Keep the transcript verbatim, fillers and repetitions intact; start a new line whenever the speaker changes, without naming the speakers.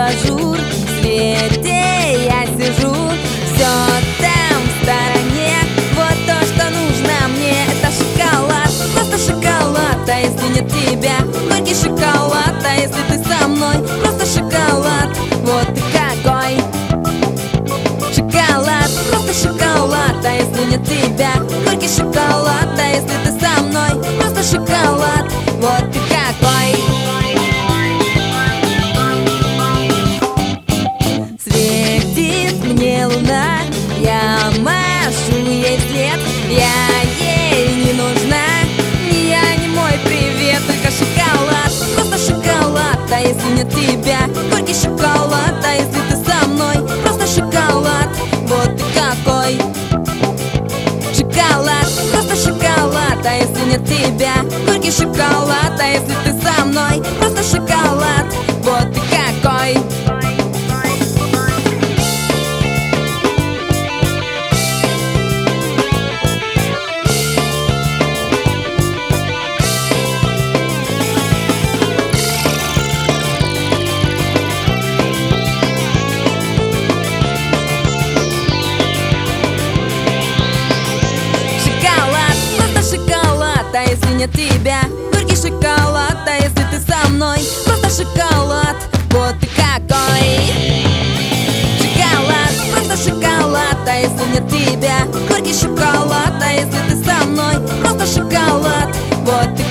абажур, в свете я сижу, все там в стороне. Вот то, что нужно мне, это шоколад, просто шоколад. А если нет тебя, горький шоколад. А если ты со мной, просто шоколад. Вот ты какой шоколад, просто шоколад. А если нет тебя, горький шоколад. А если ты со мной, просто шоколад. Вот ты какой. Светит мне луна, я машу ей вслед. Я ей не нужна, ни я, ни мой привет. Только шоколад, просто шоколад. А если нет тебя, горький шоколад. А если ты со мной, просто шоколад. Вот ты какой шоколад, просто шоколад. А если нет тебя, горький шоколад. А если ты со мной, просто шоколад. Вот ты какой. А если нет тебя, горький шоколад. А если ты со мной, просто шоколад. Вот ты какой шоколад, просто шоколад. А если нет тебя, горький шоколад. А если ты со мной, просто шоколад. Вот ты